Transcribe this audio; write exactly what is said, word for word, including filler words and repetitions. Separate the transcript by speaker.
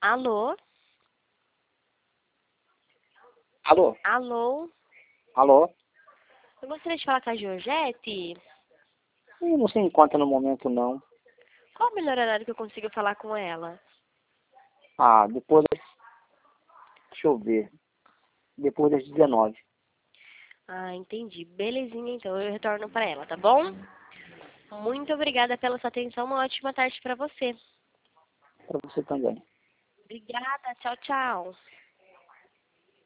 Speaker 1: Alô?
Speaker 2: Alô?
Speaker 1: Alô?
Speaker 2: Alô?
Speaker 1: Eu gostaria de falar com a Georgette.
Speaker 2: Ih, não se encontra no momento, não.
Speaker 1: Qual o melhor horário que eu consigo falar com ela?
Speaker 2: Ah, depois das... Deixa eu ver. Depois das dezenove.
Speaker 1: Ah, entendi. Belezinha, então. Eu retorno para ela, tá bom? Muito obrigada pela sua atenção. Uma ótima tarde para você.
Speaker 2: Para você também.
Speaker 1: Obrigada. Tchau, tchau.